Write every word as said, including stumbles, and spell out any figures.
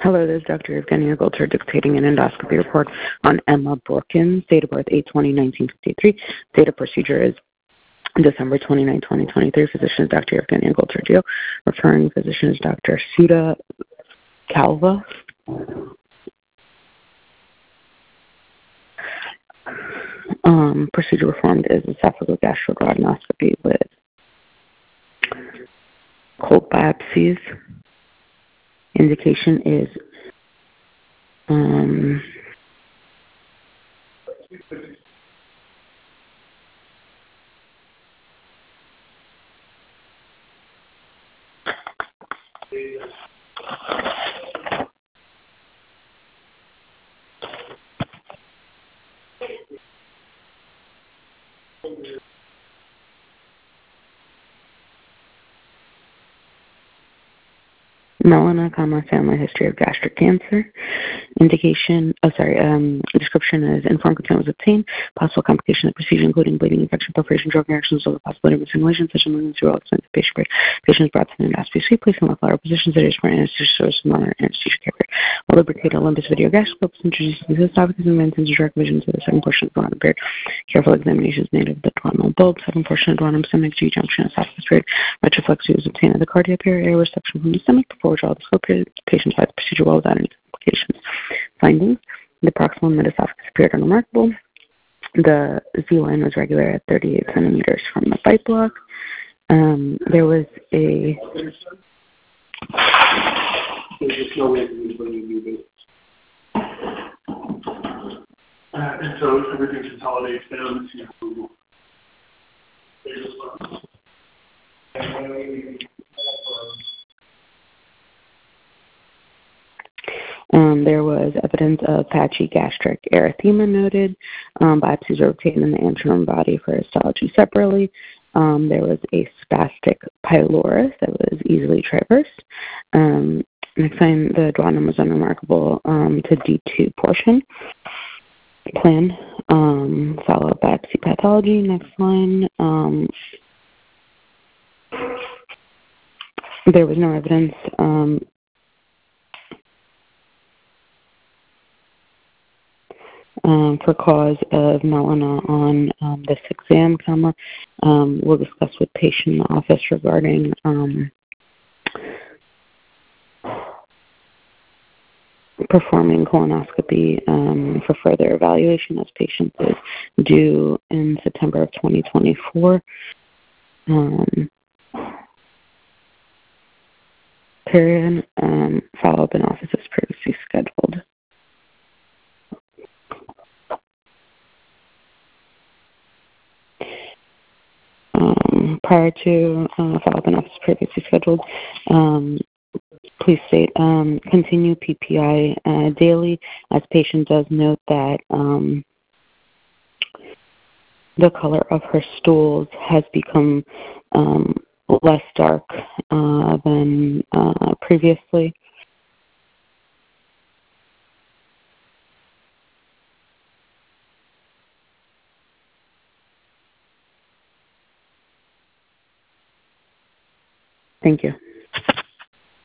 Hello, this is Doctor Evgenia Golter dictating an endoscopy report on Emma Borkins, date of birth eight twenty nineteen fifty-three. Date of procedure is December twenty-ninth, twenty twenty-three. Physician is Doctor Evgenia Golter Gio. Referring physician is Doctor Suda Calva. Um, procedure performed is esophagogastrogrodinoscopy with cold biopsies. Indication is um, melena, comma, family history of gastric cancer. Indication, oh sorry, um, description is informed consent was obtained. Possible complication of the procedure, including bleeding, infection, perforation, drug reactions, or the possibility of simulation, such as malignancy or expensive patient break. Patient is brought to the endoscopy suite, placed in left lateral position, sedation for anesthesia source, and minor anesthesia carrier. Will lubricate Olympus video gastroscope is introduced into the esophagus and maintains direct vision to the second portion of the duodenum period. Careful examination is made of the duodenal bulb, second portion of duodenum, stomach, G-junction, esophagus period. Retroflex view is obtained of the cardia period, air reception from the stomach before withdrawal of the scope period. The patient finds the procedure well without any complications. Findings: the proximal and mid-esophagus period are remarkable. The Z-line was regular at thirty-eight centimeters from the bite block. Um, there was a There's no way when you move it. Uh, and so everything consolidates down to Um, there was evidence of patchy gastric erythema noted. Um, biopsies were obtained in the anteroom body for histology separately. Um, there was a spastic pylorus that was easily traversed. Um, next time, the duodenum was unremarkable um, to D two portion. Plan, um, follow-up biopsy pathology. Next line. Um, there was no evidence um, Um, for cause of melena on um, this exam, comma. Um, we'll discuss with patient in the office regarding um, performing colonoscopy um, for further evaluation as patient is due in September of twenty twenty-four. Um, period. Um, follow-up in office as previously scheduled. Um, prior to uh, follow-up in office previously scheduled, um, please state, um, continue P P I uh, daily, as patient does note that um, the color of her stools has become um, less dark uh, than uh, previously. Thank you.